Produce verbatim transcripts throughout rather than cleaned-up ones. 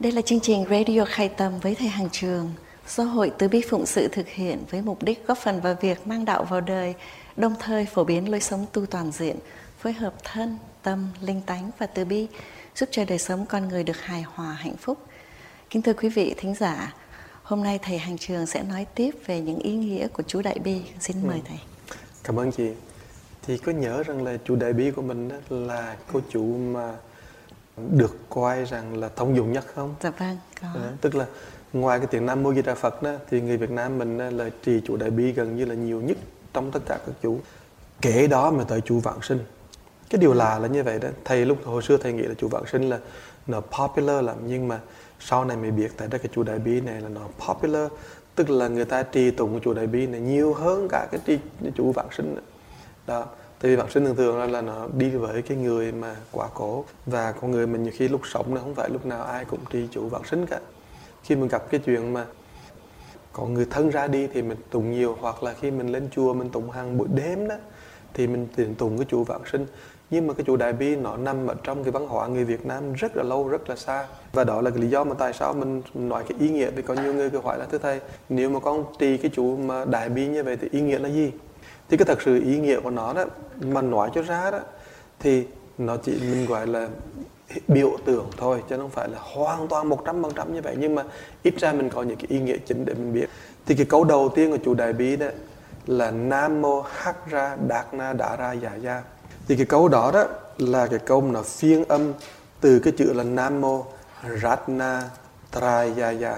Đây là chương trình Radio Khai Tâm với Thầy Hàng Trường do Hội Từ Bi Phụng Sự thực hiện với mục đích góp phần vào việc mang đạo vào đời, đồng thời phổ biến lối sống tu toàn diện, phối hợp thân, tâm, linh tánh và từ bi, giúp cho đời sống con người được hài hòa, hạnh phúc. Kính thưa quý vị thính giả, hôm nay Thầy Hàng Trường sẽ nói tiếp về những ý nghĩa của chú Đại Bi. Xin mời Thầy. Cảm ơn chị. Thì có nhớ rằng là chú Đại Bi của mình đó là cô chú mà được coi rằng là thông dụng nhất không? Dạ vâng, có. À, tức là ngoài cái tiếng Nam Mô Di Đà Phật đó, thì người Việt Nam mình là trì chú Đại Bi gần như là nhiều nhất trong tất cả các chú. Kể đó mà tới chú Vãng Sinh. Cái điều lạ là như vậy đó. Thầy lúc hồi xưa thầy nghĩ là chú Vãng Sinh là nó popular lắm, nhưng mà sau này mới biết tại đó cái chú Đại Bi này là nó popular, tức là người ta trì tụng cái chú Đại Bi này nhiều hơn cả cái trì chú Vãng Sinh đó. Tại vì Vãng Sinh thường thường là nó đi với cái người mà quá cố, và con người mình nhiều khi lúc sống nó không phải lúc nào ai cũng trì chú Vãng Sinh cả. Khi mình gặp cái chuyện mà có người thân ra đi thì mình tụng nhiều, hoặc là khi mình lên chùa mình tụng hàng buổi đêm đó thì mình tiền tụng cái chú Vãng Sinh. Nhưng mà cái chú Đại Bi nó nằm ở trong cái văn hóa người Việt Nam rất là lâu, rất là xa. Và đó là cái lý do mà tại sao mình nói cái ý nghĩa. Vì có nhiều người cứ hỏi là thưa thầy, nếu mà con trì cái chú mà Đại Bi như vậy thì ý nghĩa là gì? Thì cái thật sự ý nghĩa của nó đó, mà nói cho ra đó, thì nó chỉ mình gọi là biểu tượng thôi, chứ không phải là hoàn toàn một trăm phần trăm như vậy. Nhưng mà ít ra mình có những cái ý nghĩa chính để mình biết. Thì cái câu đầu tiên của chú Đại Bi đó là Nam Mô Hắc Ra Đát Na Đá Ra Dạ Gia. Thì cái câu đó đó là cái câu mà nó phiên âm từ cái chữ là Nam Mô Ratna Trayaya.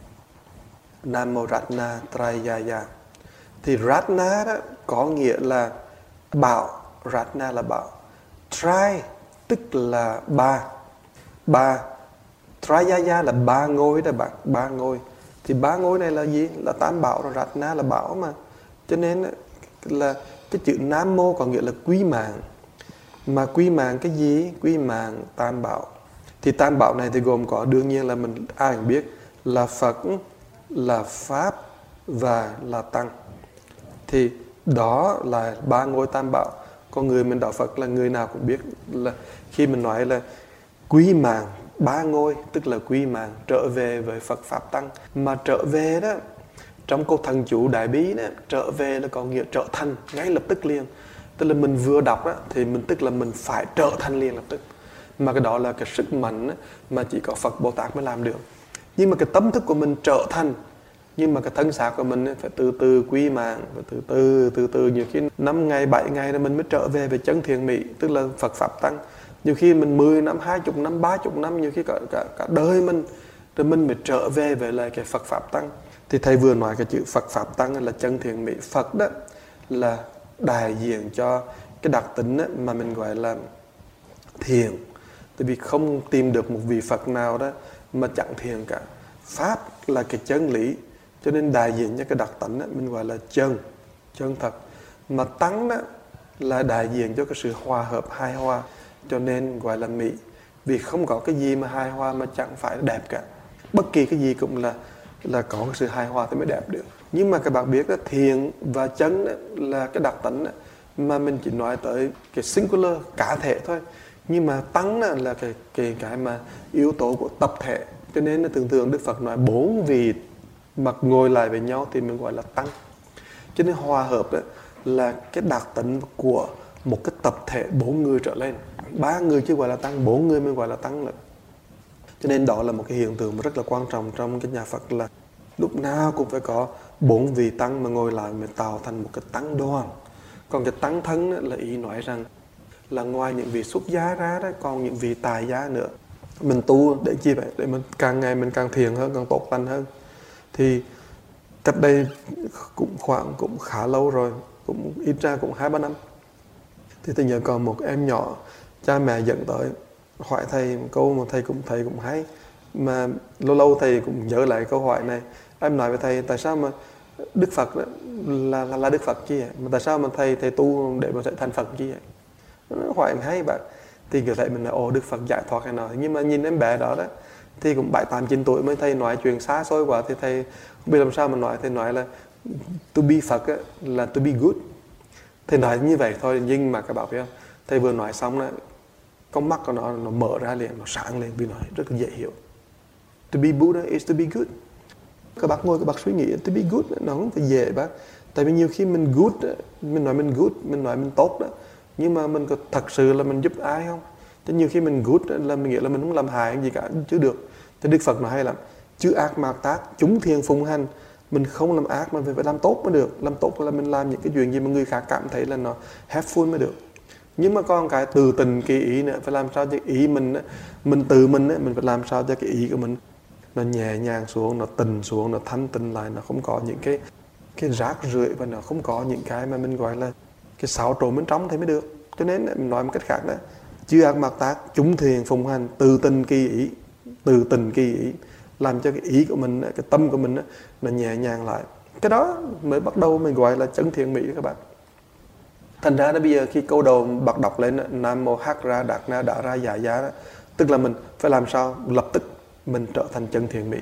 Nam Mô Ratna Trayaya. Thì Ratna đó có nghĩa là bảo, Ratna là bảo. Tray tức là ba. Ba. Trayaya là ba ngôi đó bạn, ba ngôi. Thì ba ngôi này là gì? Là tam bảo rồi, Ratna là bảo mà. Cho nên là cái chữ Nam Mô có nghĩa là quý mạng. Mà quý mạng cái gì? Quý mạng tam bảo. Thì tam bảo này thì gồm có, đương nhiên là mình ai cũng biết, là Phật, là Pháp và là Tăng. Thì đó là ba ngôi tam bảo. Con người mình đạo Phật là người nào cũng biết là khi mình nói là quý mạng ba ngôi, tức là quý mạng trở về với Phật Pháp Tăng. Mà trở về đó, trong câu thần chú Đại Bi đó, trở về là có nghĩa trở thành ngay lập tức liền. Tức là mình vừa đọc đó, thì mình tức là mình phải trở thành liền lập tức. Mà cái đó là cái sức mạnh đó, mà chỉ có Phật Bồ Tát mới làm được. Nhưng mà cái tâm thức của mình trở thành, nhưng mà cái thân xác của mình phải từ từ quý mạng, phải từ từ, từ từ, nhiều khi năm ngày, bảy ngày rồi mình mới trở về về chân thiện mỹ, tức là Phật Pháp Tăng. Nhiều khi mình mười năm, hai mươi năm, ba mươi năm, nhiều khi cả, cả, cả đời mình, rồi mình mới trở về về lại cái Phật Pháp Tăng. Thì thầy vừa nói cái chữ Phật Pháp Tăng là chân thiện mỹ. Phật đó là đại diện cho cái đặc tính đó mà mình gọi là thiện. Tại vì không tìm được một vị Phật nào đó mà chẳng thiện cả. Pháp là cái chân lý, cho nên đại diện cho cái đặc tính đó, mình gọi là chân, chân thật. Mà Tăng đó là đại diện cho cái sự hòa hợp hài hòa, cho nên gọi là mỹ. Vì không có cái gì mà hài hòa mà chẳng phải đẹp cả. Bất kỳ cái gì cũng là là có cái sự hài hòa thì mới đẹp được. Nhưng mà các bạn biết đó, thiện và chân đó là cái đặc tính đó, mà mình chỉ nói tới cái singular, cá thể thôi. Nhưng mà Tăng đó là cái, cái, cái mà yếu tố của tập thể. Cho nên là thường thường Đức Phật nói bốn vị mà ngồi lại với nhau thì mình gọi là Tăng. Cho nên hòa hợp đó là cái đặc tính của một cái tập thể bốn người trở lên. Ba người chứ gọi là Tăng, bốn người mới gọi là Tăng nữa. Cho nên đó là một cái hiện tượng rất là quan trọng trong cái nhà Phật, là lúc nào cũng phải có bốn vị Tăng mà ngồi lại mới tạo thành một cái Tăng đoàn. Còn cái Tăng thân đó là ý nói rằng là ngoài những vị xuất gia ra đó, còn những vị tài gia nữa. Mình tu để chi vậy? Để mình càng ngày mình càng thiện hơn, càng tốt lành hơn. Thì cách đây cũng khoảng cũng khá lâu rồi, cũng ít ra cũng hai ba năm. Thì tôi nhớ còn một em nhỏ, cha mẹ dẫn tới hỏi thầy một câu mà thầy cũng thầy cũng hay, mà lâu lâu thầy cũng nhớ lại câu hỏi này. Em nói với thầy, tại sao mà Đức Phật đó, là, là là Đức Phật chi vậy? Mà tại sao mà thầy thầy tu để mà sẽ thành Phật chi vậy? Nó hỏi em hay bạn. Thì kiểu thầy mình là ồ Đức Phật giải thoát hay nào. Nhưng mà nhìn em bé đó đó thì cũng bảy tám chín tuổi mới thầy nói chuyện xa xôi quá, thì thầy không biết làm sao mà nói. Thầy nói là to be Phật á, là to be good. Thầy nói như vậy thôi, nhưng mà các bạn biết không, thầy vừa nói xong đó, con mắt của nó nó mở ra liền, nó sáng lên, vì nó rất là dễ hiểu. To be Buddha is to be good. Các bác ngồi các bác suy nghĩ to be good nó không phải dễ bác. Tại vì nhiều khi mình good, mình nói mình good, mình nói mình tốt đó, nhưng mà mình có thật sự là mình giúp ai không? Chứ nhiều khi mình good là mình nghĩ là mình không làm hại gì cả chứ được. Thì Đức Phật nói hay lắm, chứ ác mạt tác, chúng thiền phụng hành. Mình không làm ác mà phải làm tốt mới được. Làm tốt là mình làm những cái chuyện gì mà người khác cảm thấy là nó helpful mới được. Nhưng mà còn cái từ tình kỳ ý nữa, phải làm sao cho ý mình, mình từ mình, mình phải làm sao cho cái ý của mình nó nhẹ nhàng xuống, nó tình xuống, nó thanh tịnh lại, nó không có những cái cái rác rưởi và nó không có những cái mà mình gọi là cái xáo trộn bên trong thì mới được. Cho nên mình nói một cách khác đó, chư ác mạt tác, chúng thiền phụng hành, từ tình kỳ ý, từ tình kỳ ý, làm cho cái ý của mình, cái tâm của mình nó nhẹ nhàng lại. Cái đó mới bắt đầu mình gọi là chân thiện mỹ các bạn. Thành ra đó bây giờ khi câu đầu bật đọc lên Nam Mô Hắc Ra Đạt Na Đa Ra Dạ Giá đó, tức là mình phải làm sao lập tức mình trở thành chân thiện mỹ.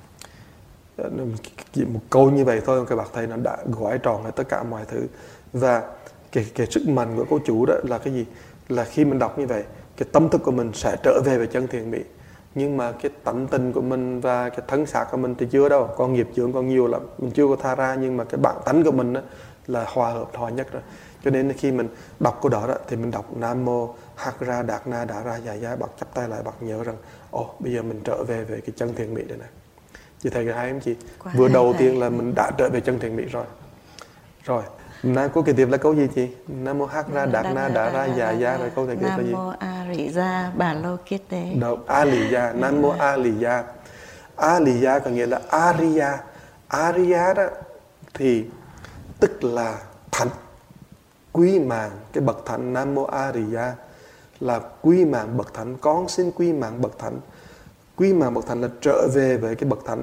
Chỉ một câu như vậy thôi các bạn thấy nó đã gói tròn hết tất cả mọi thứ. Và cái, cái sức mạnh của cô chủ đó là cái gì? Là khi mình đọc như vậy, cái tâm thức của mình sẽ trở về với chân thiện mỹ. Nhưng mà cái tánh tình của mình và cái thân xác của mình thì chưa đâu, con nghiệp chướng còn nhiều lắm, mình chưa có tha ra, nhưng mà cái bản tánh của mình đó là hòa hợp hòa nhất rồi. Cho nên khi mình đọc câu đó, đó thì mình đọc Nam Mô Hắc Ra Đạt Na Đa Ra Dạ Giá, bác chắp tay lại, bác nhớ rằng ồ oh, bây giờ mình trở về về cái chân thiện mỹ đây này. Chị thấy cái hay không chị? Quá vừa đầu thầy. Tiên là mình đã trở về chân thiện mỹ rồi. Rồi, Nam câu kế tiếp là câu gì chị? Nam Mô Hắc Ra Đạt Na Đa Ra Dạ Giá, rồi câu kế tiếp là gì? Nam Mô A Rị Gia Bà Lô Kiết Tế. Đâu, A Lì Gia, Nam Mô A Lì Gia. A Lì Gia có nghĩa là Ariya. Ariya đó thì tức là thánh, quý mạng, cái bậc thánh. Nam Mô A Rị Gia là quý mạng bậc thánh, con xin quý mạng bậc thánh. Quý mạng bậc thánh là trở về với cái bậc thánh.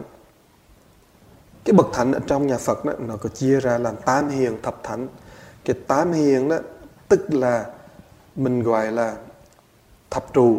Cái bậc thánh ở trong nhà Phật đó, nó có chia ra làm tam hiền thập thánh. Cái tam hiền đó tức là mình gọi là thập trụ,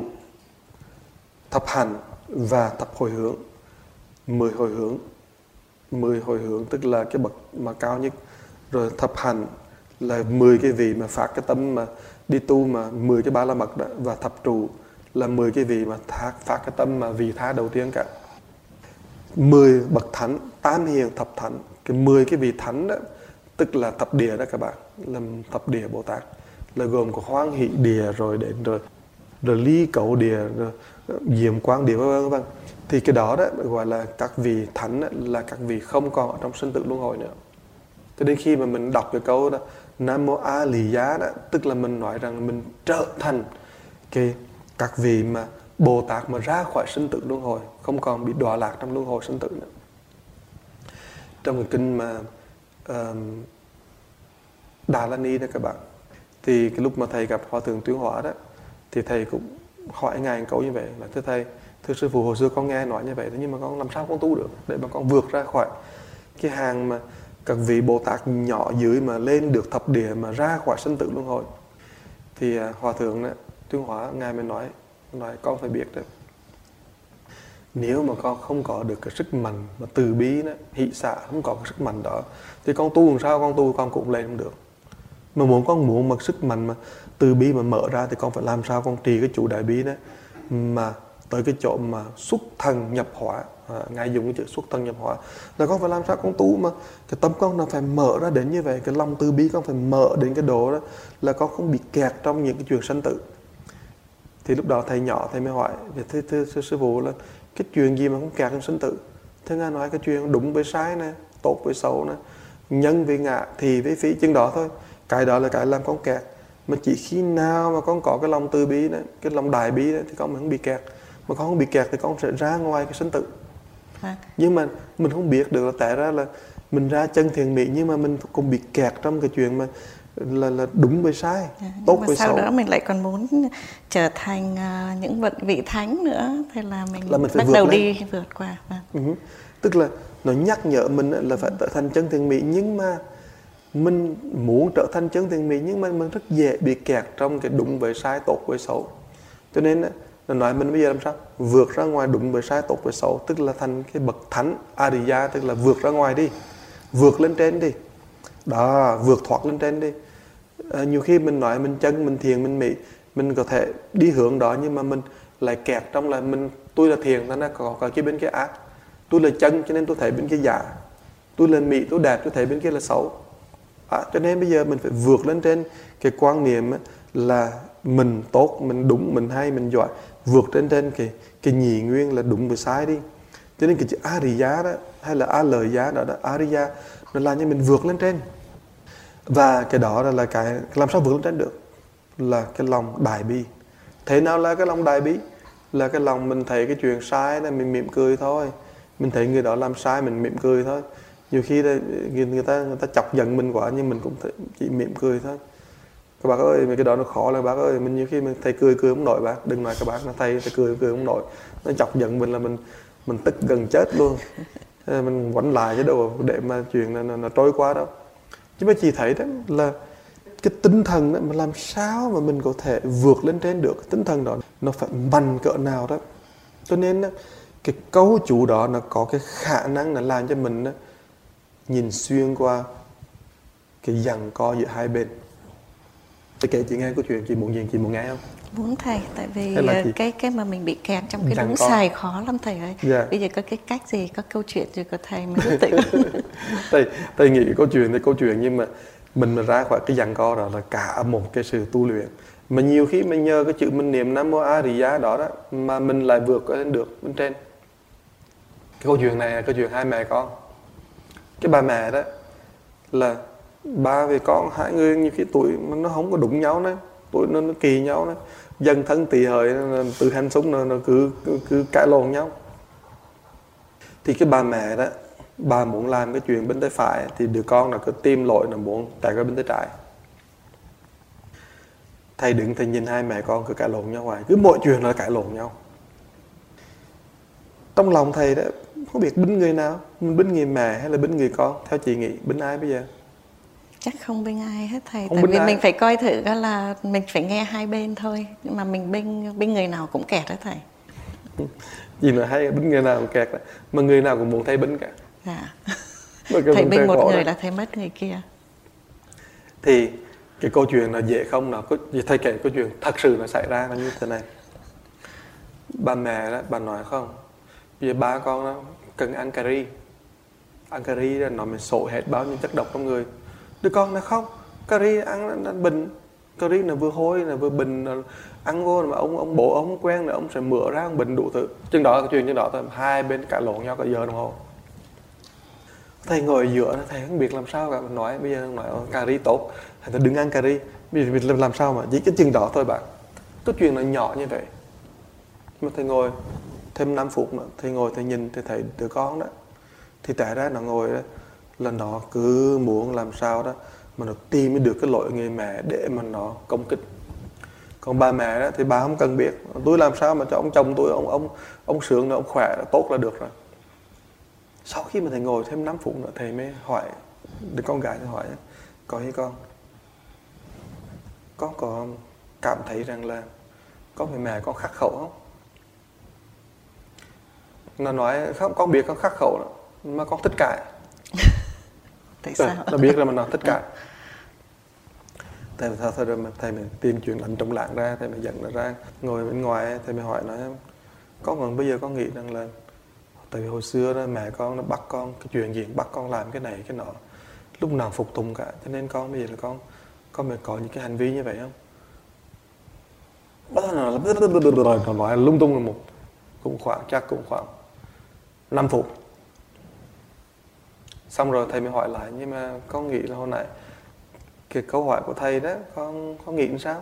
thập hành và thập hồi hướng. Mười hồi hướng, mười hồi hướng tức là cái bậc mà cao nhất. Rồi thập hành là mười cái vị mà phát cái tâm mà đi tu mà mười cái ba la mật đó. Và thập trụ là mười cái vị mà thác, phát cái tâm mà vị tha đầu tiên cả. Mười bậc thánh, tam hiền thập thánh. Cái mười cái vị thánh đó tức là thập địa đó các bạn, là thập địa Bồ Tát, là gồm có hoan hỷ địa rồi đến rồi rồi ly cẩu địa, rồi diệm quang địa, vân vân. Thì cái đó đó gọi là các vị thánh đó, là các vị không còn ở trong sinh tử luân hồi nữa. Cho đến khi mà mình đọc cái câu đó Nam Mô A Lì Giá đó, tức là mình nói rằng mình trở thành cái các vị mà Bồ Tát mà ra khỏi sinh tử luân hồi, không còn bị đọa lạc trong luân hồi sinh tử nữa. Trong cái kinh mà uh, Đà La Ni đó các bạn, thì cái lúc mà thầy gặp Hòa Thượng Tuyên Hóa đó, thì thầy cũng hỏi ngài một câu như vậy là thưa thầy, thưa sư phụ, hồi xưa con nghe nói như vậy, nhưng mà con làm sao con tu được để mà con vượt ra khỏi cái hàng mà các vị Bồ Tát nhỏ dưới mà lên được thập địa mà ra khỏi sinh tử luân hồi. Thì uh, Hòa Thượng đó, Tuyên Hóa ngài mới nói nói con phải biết đấy, nếu mà con không có được cái sức mạnh mà từ bi đó, hỷ xả, không có cái sức mạnh đó thì con tu làm sao con tu con cũng lên không được. Mà muốn con muốn một sức mạnh mà từ bi mà mở ra thì con phải làm sao con trì cái chủ đại bi đó mà tới cái chỗ mà xuất thần nhập hóa. À, ngài dùng cái chữ xuất thần nhập hóa là con phải làm sao con tu mà cái tâm con nó phải mở ra đến như vậy, cái lòng từ bi con phải mở đến cái độ đó là con không bị kẹt trong những cái chuyện sanh tử. Thì lúc đó thầy nhỏ thầy mới hỏi thưa, thưa, thưa sư phụ là cái chuyện gì mà không kẹt trong sinh tử. Thế ngài nói cái chuyện đúng với sai nè, tốt với xấu nè, nhân với ngã, thì với phí, chừng đó thôi. Cái đó là cái làm con kẹt. Mà chỉ khi nào mà con có cái lòng từ bi đó, cái lòng đại bi đó, thì con mới không bị kẹt. Mà con không bị kẹt thì con sẽ ra ngoài cái sinh tử. À. Nhưng mà mình không biết được là tại ra là mình ra chân thiện mỹ, nhưng mà mình cũng bị kẹt trong cái chuyện mà là, là đúng với sai, à, tốt với xấu. Sau đó mình lại còn muốn trở thành uh, những vật vị thánh nữa, thế là mình, là mình phải bắt đầu lên. đi vượt qua. À. Uh-huh. Tức là nó nhắc nhở mình là phải trở thành chân thiện mỹ, nhưng mà mình muốn trở thành chân thiện mỹ nhưng mà mình rất dễ bị kẹt trong cái đúng với sai, tốt với xấu. Cho nên nó nói mình bây giờ làm sao vượt ra ngoài đúng với sai, tốt với xấu, tức là thành cái bậc thánh Ariya, tức là vượt ra ngoài đi, vượt lên trên đi. Đó, vượt thoát lên trên đi. À, nhiều khi mình nói mình chân, mình thiền, mình mỹ, mình có thể đi hướng đó nhưng mà mình lại kẹt trong là mình Tôi là thiện, thành ra có, có cái bên kia ác. Tôi là chân, cho nên tôi thấy bên kia giả. Tôi là mỹ, tôi đẹp, tôi thấy bên kia là xấu. À, cho nên bây giờ mình phải vượt lên trên cái quan niệm là mình tốt, mình đúng, mình hay, mình giỏi. Vượt lên trên cái, cái nhị nguyên là đúng và sai đi. Cho nên cái chữ Ariya đó, hay là A-lợi-giá đó, đó, Ariya, nó làm cho mình vượt lên trên. Và cái đó là, là cái, làm sao vượt lên trên được? Là cái lòng đại bi. Thế nào là cái lòng đại bi? Là cái lòng mình thấy cái chuyện sai là mình mỉm cười thôi. Mình thấy người đó làm sai mình mỉm cười thôi. Nhiều khi là người ta người ta chọc giận mình quá nhưng mình cũng chỉ mỉm cười thôi. Các bác ơi, cái đó nó khó là bác ơi, mình nhiều khi mình thầy cười cười không nổi bác, đừng nói các bác là thầy thầy cười cười không nổi. Nó chọc giận mình là mình mình tức gần chết luôn. Mình quánh lại chứ đâu để mà chuyện nó, nó, nó trôi qua đâu. Chứ mà chỉ thấy đó là cái tinh thần đó mà làm sao mà mình có thể vượt lên trên được. Cái tinh thần đó nó phải mạnh cỡ nào đó. Cho nên đó, cái cấu chủ đó nó có cái khả năng là làm cho mình đó, nhìn xuyên qua cái giằng co giữa hai bên. Tôi kể chị nghe câu chuyện, chị muốn gì, chị muốn nghe không? Muốn thầy, tại vì chị... cái cái mà mình bị kẹt trong cái giằng đúng co. xài khó lắm thầy ơi. Yeah. Bây giờ có cái cách gì, có câu chuyện gì của thầy mới giúp tỉnh. thầy, thầy nghĩ câu chuyện thì câu chuyện nhưng mà mình mà ra khỏi cái giằng co đó là cả một cái sự tu luyện. Mà nhiều khi mình nhờ cái chữ mình niệm Nam Mô A Di Đà đó đó mà mình lại vượt lên được bên trên. Cái câu chuyện này là câu chuyện hai mẹ con. Cái bà mẹ đó là ba về con hai người nhiều khi tuổi nó không có đúng nhau nữa, tuổi nó, nó kỳ nhau nữa, dân thân tỳ hời từ hành súng nó, nó cứ, cứ cứ cãi lộn nhau. Thì cái bà mẹ đó, bà muốn làm cái chuyện bên tay phải thì đứa con nó cứ tìm lỗi, nó muốn chạy qua bên tay trái. Thầy đứng thầy nhìn hai mẹ con cứ cãi lộn nhau hoài, cứ mọi chuyện là cãi lộn nhau. Trong lòng thầy đó không biết binh người nào, binh người mẹ hay là binh người con. Theo chị nghĩ binh ai bây giờ? Chắc không binh ai hết thầy. Không Tại vì ai. mình phải coi thử là mình phải nghe hai bên thôi. Nhưng mà mình binh binh người nào cũng kẹt đó thầy. Gì nữa hay binh người nào cũng kẹt đó. Mà người nào cũng muốn thầy binh cả. Dạ. Thầy binh một người đó. Là thầy mất người kia. Thì cái câu chuyện là dễ không? Nó có, thầy kể câu chuyện thật sự nó xảy ra là như thế này. Bà mẹ đó, bà nói không, bây giờ ba con đó cần ăn cà ri. Ăn cà ri là nó mới sổ hết bao nhiêu chất độc trong người. Đứa con nó không, cà ri ăn nó bình, cà ri nó vừa hôi, nó vừa bình, nó ăn vô mà ông ông bố ông không quen là ông sẽ mửa ra ông bình đủ thứ. Chừng đó cái chuyện chừng đó thôi, hai bên cãi lộn nhau cả giờ đồng hồ. Thầy ngồi ở giữa, thầy không biết làm sao cả, mình nói bây giờ nói cà ri tốt, thầy đừng ăn cà ri, bây giờ làm, làm sao mà chỉ cái chừng đó thôi bạn. Cái chuyện nó nhỏ như vậy, mà thầy ngồi thêm năm phút nữa, thầy ngồi thầy nhìn, thầy thấy đứa con đó, thì tại ra nó ngồi đó là nó cứ muốn làm sao đó mà nó tìm được cái lỗi người mẹ để mà nó công kích. Còn bà mẹ đó thì bà không cần biết, tôi làm sao mà cho ông chồng tôi ông ông ông sướng ông khỏe tốt là được rồi. Sau khi mà thầy ngồi thêm năm phút nữa, thầy mới hỏi đứa con gái, thầy hỏi có hay con con có cảm thấy rằng là có người mẹ con khắc khẩu không? Nó nói không, con biết con khắc khẩu đó, mà con thích cãi. Tại sao? Nó biết là mà nó thích cãi. Thầy thôi thôi rồi mà thầy mới tìm chuyện lạnh trong lạng ra, thầy mới dẫn nó ra ngồi bên ngoài, thầy mới hỏi nó con còn bây giờ con nghĩ rằng là tại vì hồi xưa đó mẹ con nó bắt con cái chuyện gì bắt con làm cái này cái nọ, lúc nào phục tùng cả, cho nên con bây giờ là con con mới có những cái hành vi như vậy không? Nó nói lung tung là một cũng khoảng chắc cũng khoảng năm phút. Xong rồi thầy mới hỏi lại nhưng mà con nghĩ là hồi nãy cái câu hỏi của thầy đó con con nghĩ làm sao?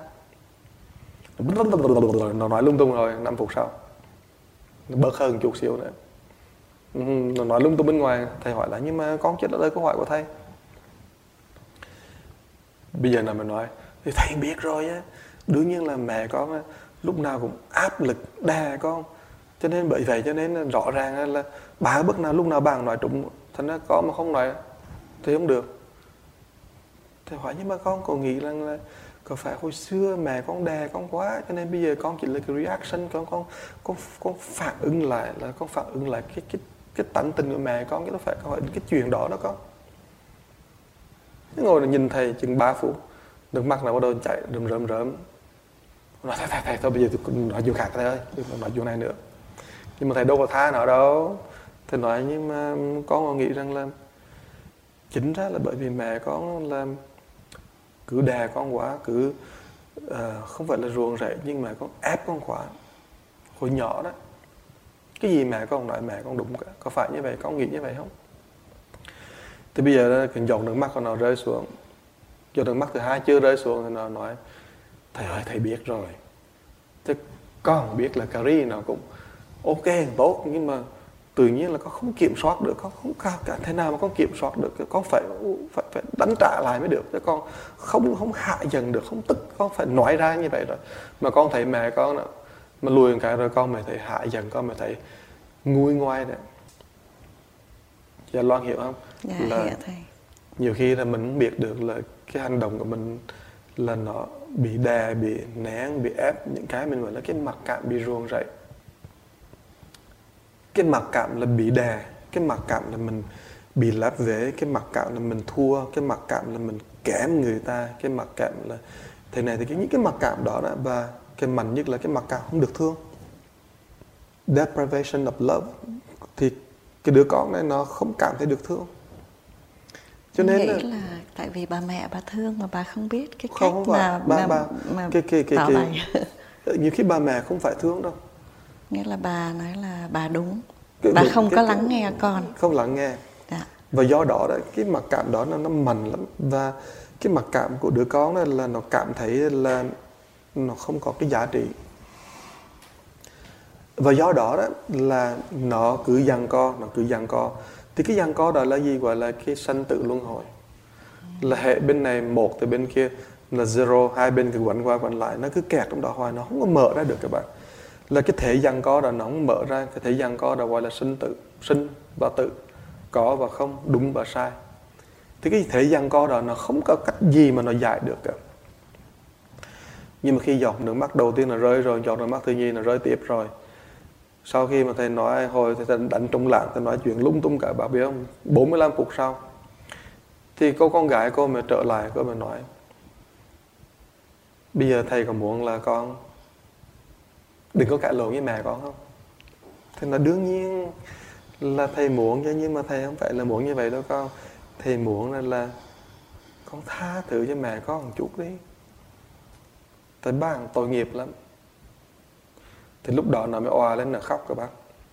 Nó nói lung tung rồi. Năm phút sau nó bớt hơn chút xíu nữa, nó nói lung tung bên ngoài. Thầy hỏi lại nhưng mà con chưa trả lời câu hỏi của thầy. Bây giờ nào mình nói thì thầy biết rồi á, đương nhiên là mẹ con lúc nào cũng áp lực đè con, cho nên bởi vậy cho nên rõ ràng là bà bất nào lúc nào bà nói trúng, thành ra con mà không nói thì không được. Thầy hỏi nhưng mà con có nghĩ rằng là có phải hồi xưa mẹ con đè con quá cho nên bây giờ con chỉ là cái reaction, con con con con phản ứng lại là con phản ứng lại cái cái cái tánh tình của mẹ con, chứ nó phải hỏi cái chuyện đó đó con. Cái ngồi là nhìn thầy chừng ba phút, nước mắt nào bắt đầu chảy rơm rơm rớm. Nói thầy thầy thầy thôi bây giờ tôi nói chuyện khác thầy ơi, đừng nói chuyện này nữa. Nhưng mà thầy đâu có tha nó đâu. Thầy nói nhưng mà con có nghĩ rằng là chính ra là bởi vì mẹ con là cứ đè con quá, cứ uh, không phải là ruồng rẫy, nhưng mà con ép con quá. Hồi nhỏ đó, cái gì mẹ con nói mẹ con đúng cả. Có phải như vậy, con nghĩ như vậy không? Thì bây giờ cái giọt nước mắt của nó rơi xuống, giọt nước mắt thứ hai chưa rơi xuống thì nó nói thầy ơi thầy biết rồi. Thế con biết là Carrie nó cũng ok tốt, nhưng mà tự nhiên là con không kiểm soát được, con không cả thế nào mà con kiểm soát được, con phải phải, phải đánh trả lại mới được, chứ con không không hạ dần được, không tức, con phải nói ra như vậy rồi. Mà con thấy mẹ con đó, mà lùi một cái rồi con mới thấy hạ dần, con mới thấy nguôi ngoai đấy. Dạ Loan hiểu không? Dạ là hiểu thầy. Nhiều khi là mình không biết được là cái hành động của mình là nó bị đè, bị nén, bị ép, những cái mình gọi là cái mặc cảm bị ruồng rẫy. Cái mặc cảm là bị đè, cái mặc cảm là mình bị lép vế, cái mặc cảm là mình thua, cái mặc cảm là mình kém người ta, cái mặc cảm là thế này thì cái những cái mặc cảm đó, đó và cái mạnh nhất là cái mặc cảm không được thương, deprivation of love, thì cái đứa con này nó không cảm thấy được thương. Cho nên nghĩ là, là tại vì bà mẹ bà thương mà bà không biết cái không, cách không mà, bà, mà, bà, mà cái, cái, cái, tỏ cái, bày. Nhiều khi bà mẹ không phải thương đâu. Nghĩa là bà nói là bà đúng, cái, bà cái, không cái, có cái, lắng nghe con. Không lắng nghe. Dạ. Và do đó, đó cái mặc cảm đó nó, nó mạnh lắm. Và cái mặc cảm của đứa con này là nó cảm thấy là nó không có cái giá trị. Và do đó, đó là nó cứ giằng co, nó cứ giằng co. Thì cái giằng co đó là gì? Gọi là cái sanh tử luân hồi. Là hệ bên này một thì bên kia là zero, hai bên cứ quẩn qua quẩn lại, nó cứ kẹt trong đó hoài, nó không có mở ra được các bạn. Là cái thể giằng co đó nó không mở ra, cái thể giằng co đó gọi là sinh tử, sinh và tử, có và không, đúng và sai. Thì cái thể giằng co đó nó không có cách gì mà nó giải được cả. Nhưng mà khi giọt nước mắt đầu tiên là rơi rồi, giọt nước mắt thứ nhì là rơi tiếp rồi. Sau khi mà thầy nói hồi thầy đánh trống lảng, thầy nói chuyện lung tung cả, bà biết không, bốn mươi lăm phút sau thì cô con gái cô mới trở lại, cô mới nói bây giờ thầy có muốn là con đừng có cãi lộn với mẹ con không? Thì là đương nhiên là thầy muốn chứ, nhưng mà thầy không phải là muốn như vậy đâu con. Thầy muốn là, là con tha thứ cho mẹ con một chút đi, tại bạn tội nghiệp lắm. Thì lúc đó nó mới òa lên, nó khóc các bác.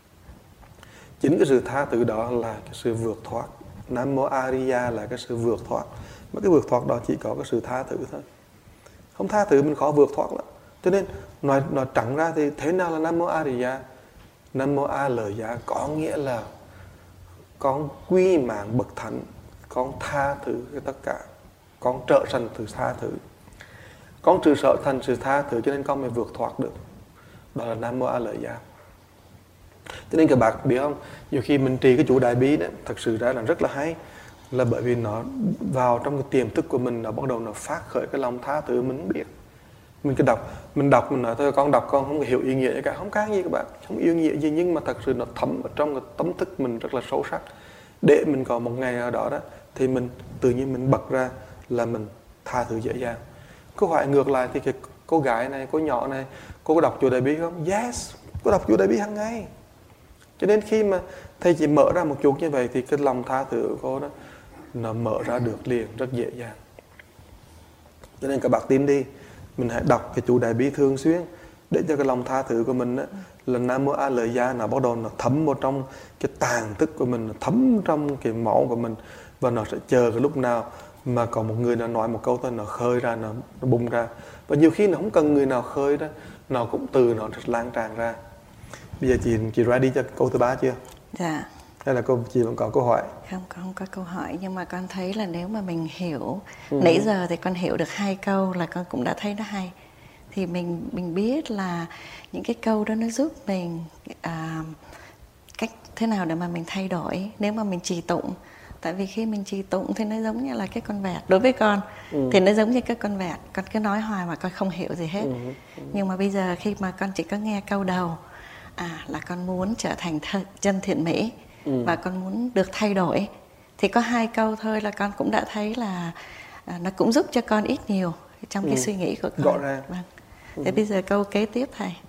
Chính cái sự tha thứ đó là cái sự vượt thoát. Nam Mô A Di Đà là cái sự vượt thoát. Mà cái vượt thoát đó chỉ có cái sự tha thứ thôi. Không tha thứ mình khó vượt thoát lắm. Cho nên nói, nói trắng ra thì thế nào là Nam Mô A Di Đà? Nam Mô A Lợi Giá có nghĩa là con quy mạng bậc thánh, con tha thứ cái tất cả, con trở thành sự tha thứ, con trừ sợ thành sự tha thứ, cho nên con mới vượt thoát được. Đó là Nam Mô A Lợi Giá. Cho nên các bạn biết không, nhiều khi mình trì cái chủ đại bi đó, thật sự ra là rất là hay, là bởi vì nó vào trong cái tiềm thức của mình, nó bắt đầu nó phát khởi cái lòng tha thứ. Mình không biết, mình cứ đọc, mình đọc mình nói thôi, con đọc con không hiểu ý nghĩa gì cả, không có gì các bạn, không yêu nghĩa gì, nhưng mà thật sự nó thấm ở trong cái tâm thức mình rất là sâu sắc. Để mình có một ngày nào đó đó thì mình tự nhiên mình bật ra là mình tha thứ dễ dàng. Câu hỏi ngược lại thì cái cô gái này, cô nhỏ này, cô có đọc chủ đại bi không? Yes, cô đọc chủ đại bi hàng ngày. Cho nên khi mà thầy chỉ mở ra một chút như vậy thì cái lòng tha thứ của cô đó nó mở ra được liền, rất dễ dàng. Cho nên các bạn tin đi, mình hãy đọc cái chủ đại bi thường xuyên để cho cái lòng tha thứ của mình đó, là Nam Mô A Lợi Gia nó bắt đầu nó thấm vào trong cái tàn thức của mình, nó thấm trong cái máu của mình, và nó sẽ chờ cái lúc nào mà có một người nào nói một câu thôi, nó khơi ra, nó, nó bung ra. Và nhiều khi nó không cần người nào khơi đó, nó cũng từ nó lan tràn ra. Bây giờ chị chị ready cho câu thứ ba chưa? Dạ. Hay là cô chị vẫn có câu hỏi? Không, con không có câu hỏi, nhưng mà con thấy là nếu mà mình hiểu, ừ. nãy giờ thì con hiểu được hai câu là con cũng đã thấy nó hay. Thì mình mình biết là những cái câu đó nó giúp mình à, cách thế nào để mà mình thay đổi nếu mà mình trì tụng. Tại vì khi mình trì tụng thì nó giống như là cái con vẹt. Đối với con ừ. thì nó giống như cái con vẹt. Con cứ nói hoài mà con không hiểu gì hết. Ừ. Ừ. Nhưng mà bây giờ khi mà con chỉ có nghe câu đầu, à là con muốn trở thành th- chân thiện mỹ, ừ. và con muốn được thay đổi, thì có hai câu thôi là con cũng đã thấy là à, nó cũng giúp cho con ít nhiều trong cái ừ. suy nghĩ của con. Rõ ràng. Vâng. Thế ừ. bây giờ câu kế tiếp thầy.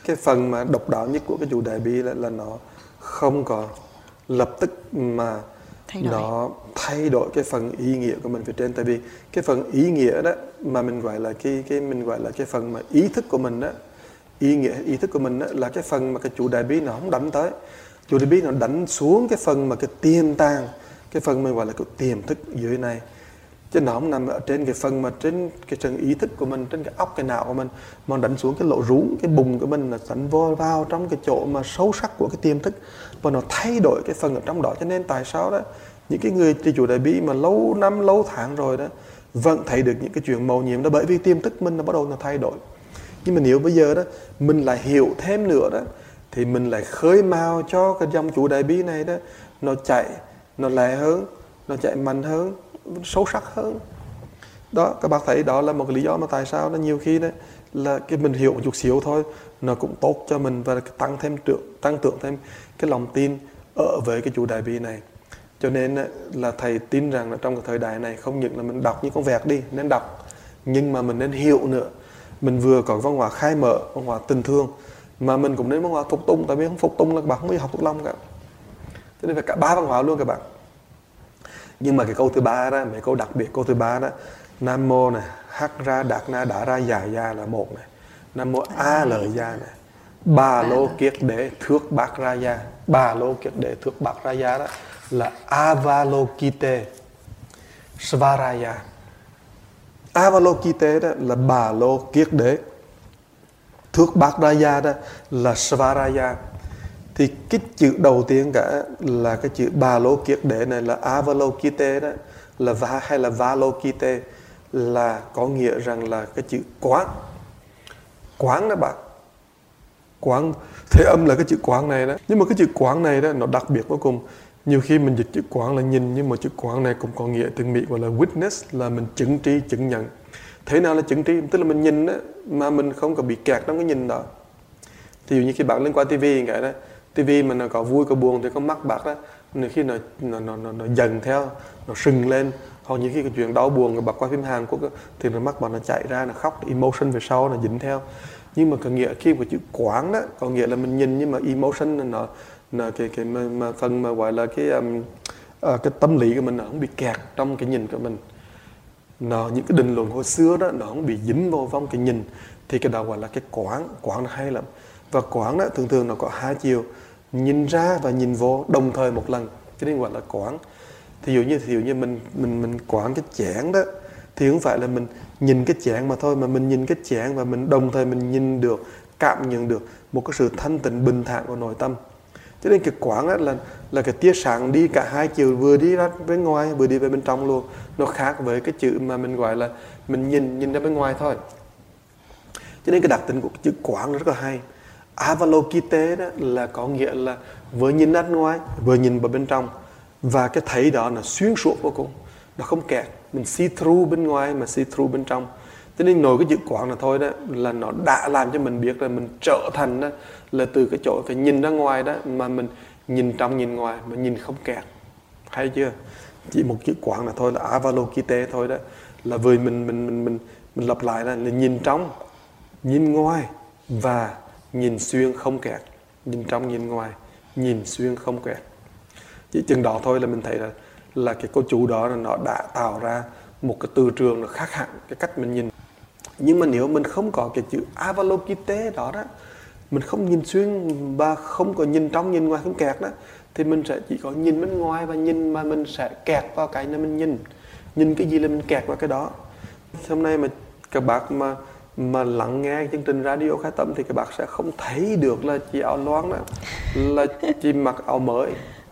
cái phần mà độc đáo nhất của cái chủ đại bi là, là nó không có lập tức mà thay nó thay đổi cái phần ý nghĩa của mình phía trên. Tại vì cái phần ý nghĩa đó mà mình gọi là cái cái mình gọi là cái phần mà ý thức của mình đó, ý nghĩa ý thức của mình đó là cái phần mà cái chủ đại bi nó không đánh tới. Chủ đại bi nó đánh xuống cái phần mà cái tiềm tàng, cái phần mình gọi là cái tiềm thức dưới này, chứ nó không nằm ở trên cái phần mà trên cái phần ý thức của mình, trên cái óc cái não của mình, mà đánh xuống cái lỗ rúng, cái bùng của mình là đánh vô vào trong cái chỗ mà sâu sắc của cái tiềm thức, và nó thay đổi cái phần ở trong đó. Cho nên tại sao đó những cái người trì chủ đại bi mà lâu năm lâu tháng rồi đó vẫn thấy được những cái chuyện mầu nhiệm đó, bởi vì tiềm thức mình nó bắt đầu nó thay đổi. Nhưng mà nếu bây giờ đó mình lại hiểu thêm nữa đó, thì mình lại khơi mào cho cái dòng chủ đại bi này đó nó chạy, nó lẹ hơn, nó chạy mạnh hơn, sâu sắc hơn. Đó, các bác thấy đó là một cái lý do mà tại sao nó nhiều khi đó là cái mình hiểu một chút xíu thôi nó cũng tốt cho mình, và tăng thêm trưởng tăng trưởng thêm cái lòng tin ở với cái chủ đại bi này. Cho nên là thầy tin rằng là trong cái thời đại này không những là mình đọc những con vẹt đi nên đọc, nhưng mà mình nên hiểu nữa. Mình vừa có văn hóa khai mở, văn hóa tình thương, mà mình cũng nên văn hóa phục tùng. Tại vì không phục tùng là các bạn không biết học thuộc lòng cả. Cho nên phải cả ba văn hóa luôn các bạn. Nhưng mà cái câu thứ ba đó, mấy câu đặc biệt, câu thứ ba đó, Nam mô này, hắc ra đạt na đã ra giải gia là một này, Nam mô a lợi gia này, bà lô kiết đế thước bạc ra gia, bà lô kiết đế thước bạc ra gia đó là Avalokite Svaraya. Avalokite đó là bà lô kiết đế, thước bạc ra gia đó là Svaraya. Thì cái chữ đầu tiên cả là cái chữ bà lô kiết đế này là Avalokite đó, là va hay là Valokite, là có nghĩa rằng là cái chữ quán. Quán đó bạn. Quán, thế âm là cái chữ quán này đó. Nhưng mà cái chữ quán này đó nó đặc biệt vô cùng. Nhiều khi mình dịch chữ quán là nhìn, nhưng mà chữ quán này cũng có nghĩa tiếng Mỹ gọi là witness, là mình chứng tri, chứng nhận. Thế nào là chứng tri? Tức là mình nhìn đó, mà mình không có bị kẹt trong cái nhìn đó. Thì dụ như khi bạn lên qua tivi cái đó, tivi mà nó có vui có buồn thì con mắt bác đó, nhiều khi nó nó nó nó, nó dần theo, nó sừng lên. Hoặc những khi cái chuyện đau buồn, bác qua phim Hàn Quốc đó, thì nó mắt bạn nó chạy ra, nó khóc, emotion về sau nó dính theo. Nhưng mà có nghĩa khi một chữ quán đó có nghĩa là mình nhìn, nhưng mà emotion nó nó cái cái mà, mà phần mà gọi là cái um, uh, cái tâm lý của mình nó không bị kẹt trong cái nhìn của mình. Nó những cái định luận hồi xưa đó nó không bị dính vào vòng cái nhìn, thì cái đó gọi là cái quán. Quán nó hay lắm. Và quán đó thường thường nó có hai chiều, nhìn ra và nhìn vô đồng thời một lần, cho nên gọi là quán. Thí dụ như thí dụ như mình mình mình quán cái chén đó, thì không phải là mình nhìn cái chén mà thôi, mà mình nhìn cái chén và mình đồng thời mình nhìn được, cảm nhận được một cái sự thanh tịnh bình thản của nội tâm. Cho nên cái quán đó là là cái tia sáng đi cả hai chiều, vừa đi ra bên ngoài vừa đi về bên trong luôn. Nó khác với cái chữ mà mình gọi là mình nhìn nhìn ra bên ngoài thôi. Cho nên cái đặc tính của cái chữ quán nó rất là hay. Avalokite đó là có nghĩa là vừa nhìn ra bên ngoài vừa nhìn vào bên trong, và cái thấy đó là xuyên suốt vô cùng, nó không kẹt, mình see through bên ngoài mà see through bên trong. Cho nên nổi cái chữ quán là thôi đó là nó đã làm cho mình biết là mình trở thành đó là từ cái chỗ phải nhìn ra ngoài đó mà mình nhìn trong nhìn ngoài mà nhìn không kẹt. Hay chưa? Chỉ một chữ quán là thôi là Avalokite thôi đó, là vì mình mình mình mình mình lặp lại là, là nhìn trong, nhìn ngoài và nhìn xuyên không kẹt. Nhìn trong nhìn ngoài, nhìn xuyên không kẹt. Chỉ chừng đó thôi là mình thấy là là cái cô chú đó là nó đã tạo ra một cái từ trường nó khác hẳn cái cách mình nhìn. Nhưng mà nếu mình không có cái chữ Avalokite đó đó, mình không nhìn xuyên và không có nhìn trong nhìn ngoài không kẹt đó, thì mình sẽ chỉ có nhìn bên ngoài và nhìn mà mình sẽ kẹt vào cái này mình nhìn. Nhìn cái gì là mình kẹt vào cái đó. Hôm nay mà các bác mà mà lắng nghe chương trình radio Khai Tâm thì các bác sẽ không thấy được là chị áo loáng đó là chị mặc áo mới,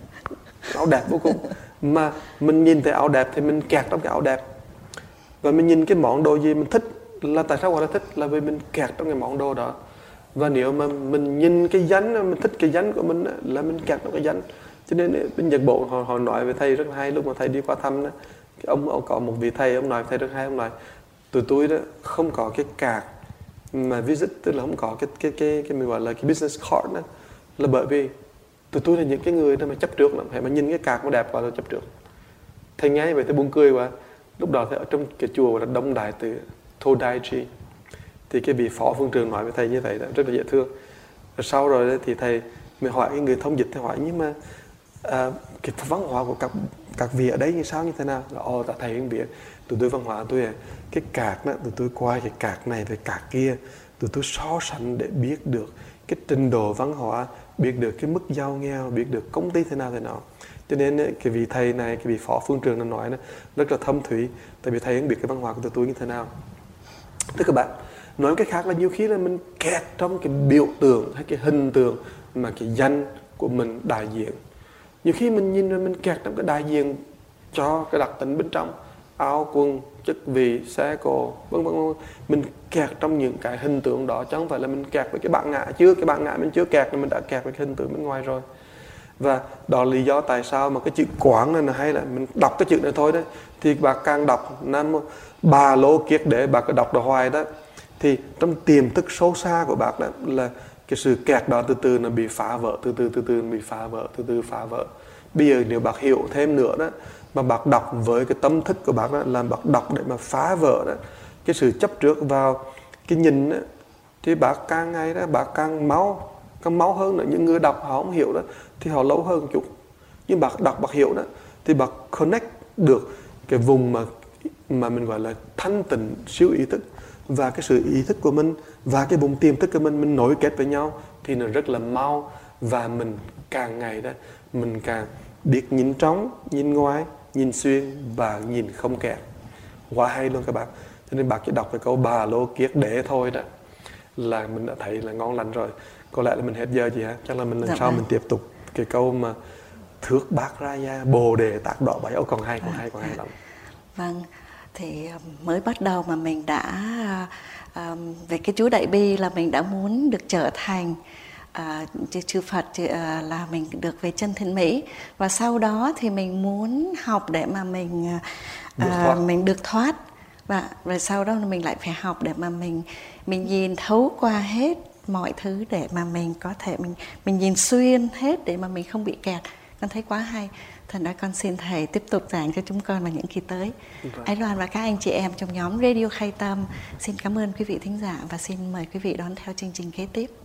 áo đẹp vô cùng, mà mình nhìn thấy áo đẹp thì mình kẹt trong cái áo đẹp. Và mình nhìn cái món đồ gì mình thích, là tại sao gọi là thích, là vì mình kẹt trong cái món đồ đó. Và nếu mà mình nhìn cái dáng, mình thích cái dáng của mình là mình kẹt trong cái dáng. Cho nên bên Nhật Bộ họ, họ nói về thầy rất hay. Lúc mà thầy đi qua thăm đó, cái ông, ông có một vị thầy, ông nói thầy rất hay, ông nói tụi tôi đó không có cái card mà visit, tức là không có cái cái cái cái mình gọi là cái business card đó, là bởi vì tụi tôi là những cái người đó mà chấp trước lắm, phải mà nhìn cái card nó đẹp quá là chấp trước. Thầy nghe vậy thầy buồn cười quá. Lúc đó thầy ở trong cái chùa là Đông Đại Từ Todaichi, thì cái vị phó phương trường nói với thầy như vậy đó, rất là dễ thương. Rồi sau rồi đấy, thì thầy mới hỏi cái người thông dịch, thầy hỏi nhưng mà à, cái văn hóa của các các vị ở đấy như sao, như thế nào? Là ồ, tại thầy không biết, tụi tôi văn hóa tôi là cái cạc đó, tụi tôi qua cái cạc này với cạc kia, tụi tôi so sánh để biết được cái trình độ văn hóa, biết được cái mức giàu nghèo, biết được công ty thế nào thế nào. Cho nên cái vị thầy này, cái vị phó phương trường nó nói nó rất là thâm thúy, tại vì thầy không biết cái văn hóa của tụi tôi như thế nào. Thưa các bạn, nói cái khác là nhiều khi là mình kẹt trong cái biểu tượng hay cái hình tượng mà cái danh của mình đại diện. Nhiều khi mình nhìn rồi mình kẹt trong cái đại diện cho cái đặc tính bên trong, áo quần, chức vị, xe cộ, vân vân. Mình kẹt trong những cái hình tượng đó, chứ không phải là mình kẹt với cái bản ngã chưa, cái bản ngã mình chưa kẹt, mình đã kẹt với cái hình tượng bên ngoài rồi. Và đó là lý do tại sao mà cái chữ Quán này là hay là mình đọc cái chữ này thôi đấy, thì bà càng đọc Nam Bà Lô Kiết Đế, bà cứ đọc đó hoài đó, thì trong tiềm thức sâu xa của bác đó là cái sự kẹt đó từ từ nó bị phá vỡ, từ từ từ từ bị phá vỡ, từ từ phá vỡ. Bây giờ nếu bác hiểu thêm nữa đó, mà bác đọc với cái tâm thức của bác đó, là bác đọc để mà phá vỡ đó, cái sự chấp trước vào cái nhìn đó, thì bác càng ngày đó bác càng máu, càng máu hơn nữa. Những người đọc họ không hiểu đó thì họ lâu hơn một chút, nhưng bác đọc bác hiểu đó thì bác connect được cái vùng mà mà mình gọi là thanh tịnh siêu ý thức và cái sự ý thức của mình và cái vùng tiềm thức của mình mình nối kết với nhau thì nó rất là mau, và mình càng ngày đó mình càng biết nhìn trong, nhìn ngoài, nhìn xuyên và nhìn không kẹt. Quá hay luôn các bạn. Cho nên bác chỉ đọc cái câu Bà Lô Kiết Đế thôi đó là mình đã thấy là ngon lành rồi. Có lẽ là mình hết giờ chị hả? Chắc là mình lần dạ sau vâng. mình tiếp tục cái câu mà thước bát ra gia bồ đề tác đỏ bảy. Ô còn hay, còn hay, còn hay lắm. Vâng, thì mới bắt đầu mà mình đã uh, về cái chú Đại Bi là mình đã muốn được trở thành uh, chư Phật, uh, là mình được về chân thiện mỹ, và sau đó thì mình muốn học để mà mình uh, được mình được thoát, và rồi sau đó mình lại phải học để mà mình mình nhìn thấu qua hết mọi thứ để mà mình có thể mình mình nhìn xuyên hết để mà mình không bị kẹt. Con thấy quá hay. Thành ra con xin thầy tiếp tục giảng cho chúng con vào những kỳ tới. Ái Loan và các anh chị em trong nhóm Radio Khai Tâm xin cảm ơn quý vị thính giả và xin mời quý vị đón theo chương trình kế tiếp.